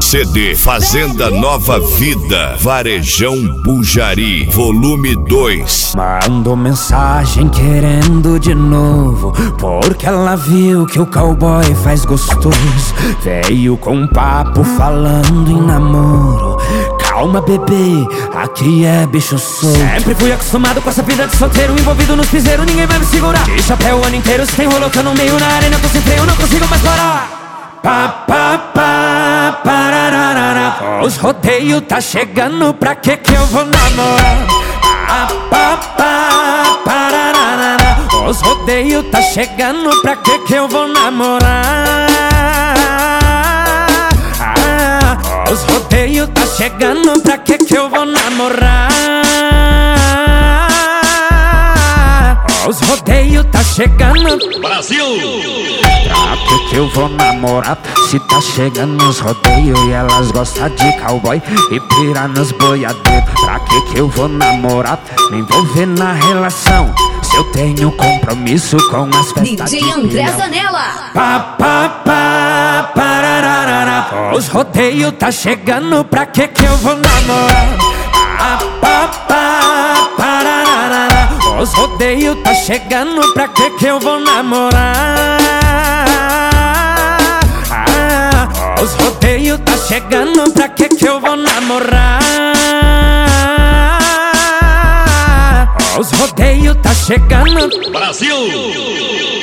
CD Fazenda Nova Vida, Varejão Bujari, volume 2. Mandou mensagem querendo de novo, porque ela viu que o cowboy faz gostoso. Veio com um papo falando em namoro. Calma, bebê, aqui é bicho solto. Sempre fui acostumado com essa vida de solteiro, envolvido nos piseiros, ninguém vai me segurar. De chapéu o ano inteiro, se tem rolo que eu no meio, na arena tô sem freio, não consigo mais parar. Pá, pá, pá, parararara. Os rodeios tá chegando, pra que eu vou namorar? Pá, pá, pá, parararara. Os rodeios tá chegando, pra que eu vou namorar? Os rodeios tá chegando, pra que eu vou namorar? Os rodeios tá chegando, Brasil! pra que eu vou namorar? Se tá chegando os rodeios e elas gostam de cowboy e pira nos boiadeiros, pra que eu vou namorar? Me envolver na relação, se eu tenho compromisso com as festas DJ André Zanella. Pá, pá, pá, parararara. Os rodeios tá chegando, pra que eu vou namorar? Pá, pá, pá, parararara. Os rodeios tá chegando, pra que eu vou namorar? Os rodeios tá chegando, pra que eu vou namorar? Os rodeios tá chegando, Brasil!